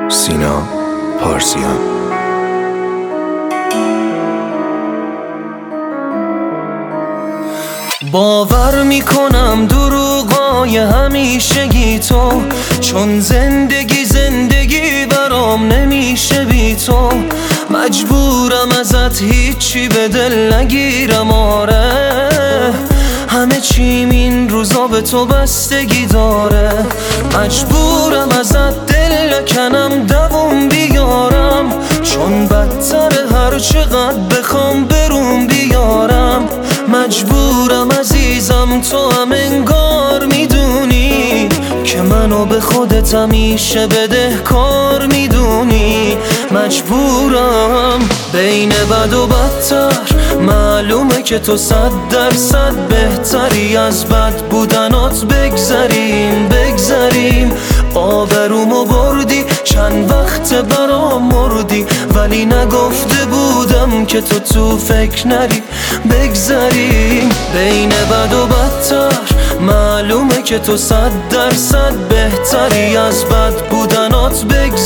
سینا پارسیان. باور میکنم دروغای همیشگی تو، چون زندگی برام نمیشه بی تو. مجبورم ازت هیچی به دل نگیرم، آره همه چیم این روزا به تو بستگی داره. مجبورم ازت دل نکنم دووم بیارم، چون بدتر هر چقدر بخوام برون بیارم. مجبورم عزیزم تو هم انگار میدونی که منو به خودت همیشه بدهکار میدونی. مجبورم بین بد و بدتر، معلومه که تو 100% بهتری. از بد بودنات بگذریم آبرومو بردی، چند وقت برام مردی، ولی نگفته بودم که تو فکر نری. بگذریم بین بد و بدتر، معلومه که تو 100% بهتری. از بد بودنات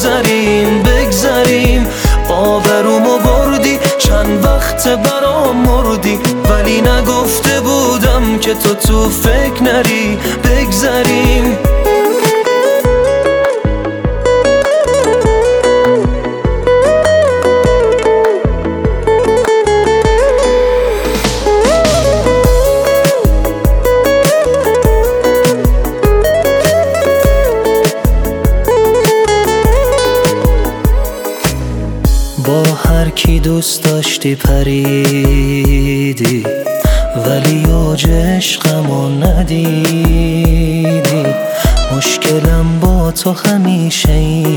بگذریم آبرومو بردی، چند وقت برام مردی، ولی نگفته بودم که تو فکر نری. بگذریم با هر کی دوست داشتی پریدی، ولی اوج عشقمو ندیدی. مشکلم با تو همیشه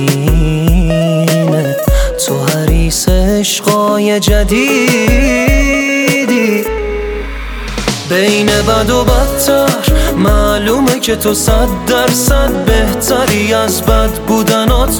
اینه، تو حریص عشقای جدیدی. بین بد و بدتر، معلومه که تو 100% بهتری. از بد بودنات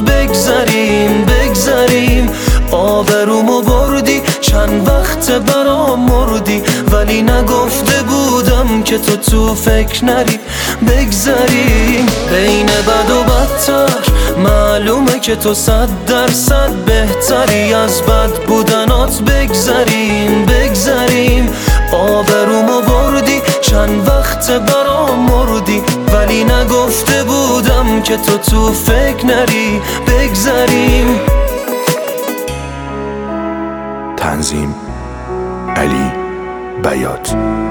بگذریم آبرومو بردی، چند وقت برام مردی، ولی نگفته بودم که تو فکر نری. بگذریم بین بد و بدتر، معلومه که تو 100% بهتری. از بد بودنات بگذریم آبرومو بردی، چند وقت برام مردی، ولی نگفته بودم که تو فکر نری. بگذریم. تنظیم علی بیات.